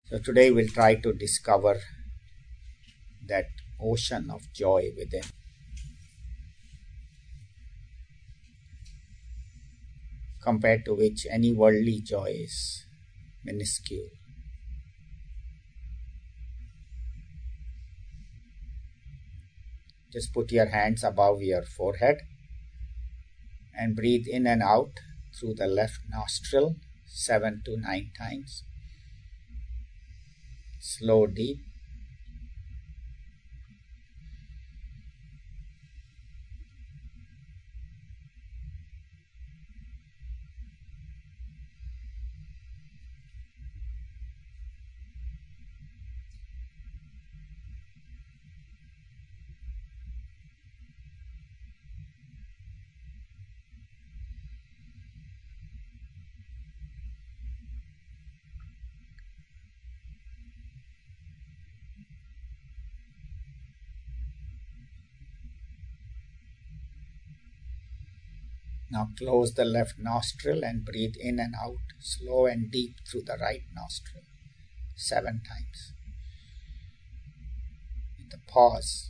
So today we'll try to discover that ocean of joy within, compared to which any worldly joy is minuscule. Just put your hands above your forehead and breathe in and out through the left nostril 7 to 9 times. Slow, deep. Now close the left nostril and breathe in and out, slow and deep through the right nostril, 7 times. With a pause.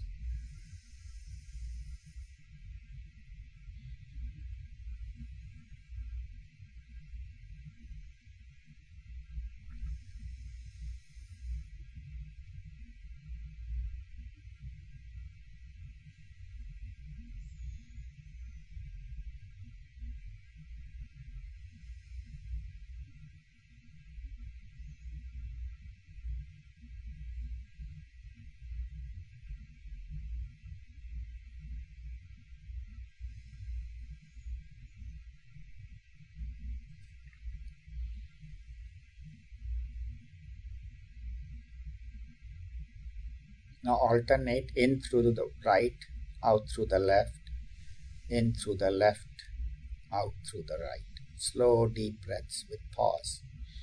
Now alternate in through the right, out through the left, in through the left, out through the right. Slow, deep breaths with pause.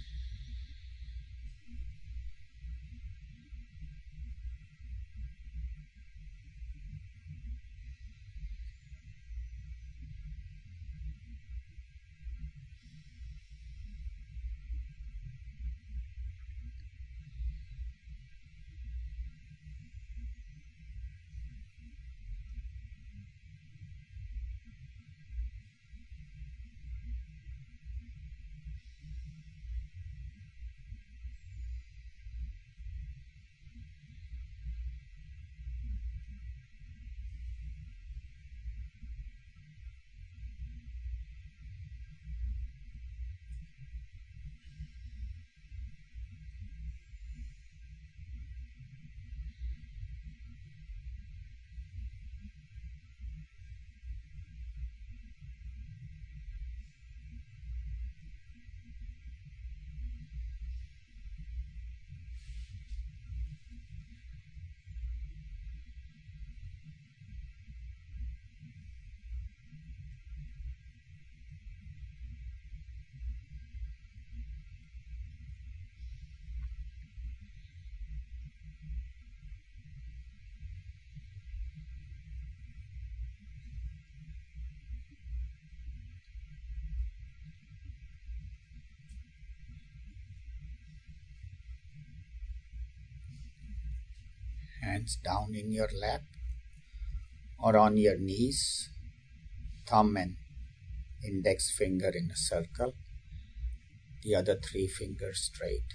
Hands down in your lap or on your knees, thumb and index finger in a circle, the other 3 fingers straight.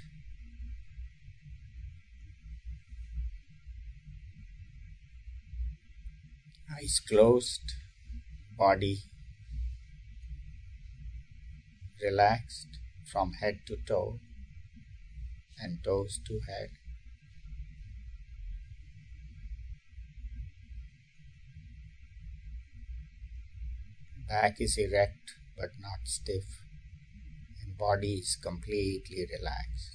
Eyes closed, body relaxed from head to toe and toes to head. Back is erect but not stiff, and body is completely relaxed.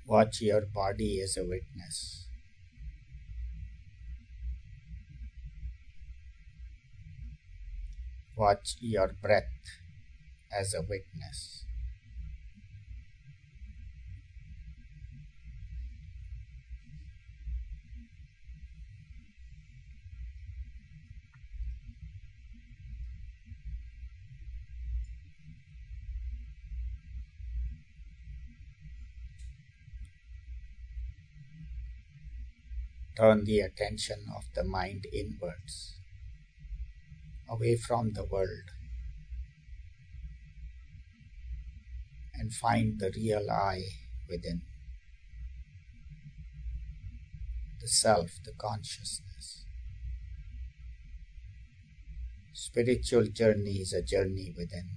Watch your body as a witness. Watch your breath as a witness. Turn the attention of the mind inwards, away from the world, and find the real I within, the self, the consciousness. Spiritual journey is a journey within.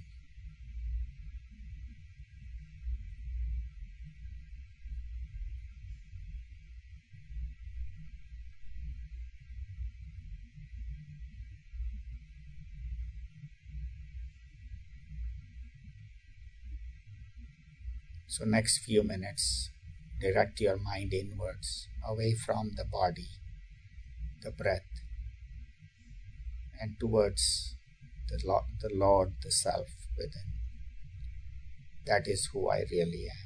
So next few minutes, direct your mind inwards, away from the body, the breath, and towards the Lord, the Self within. That is who I really am.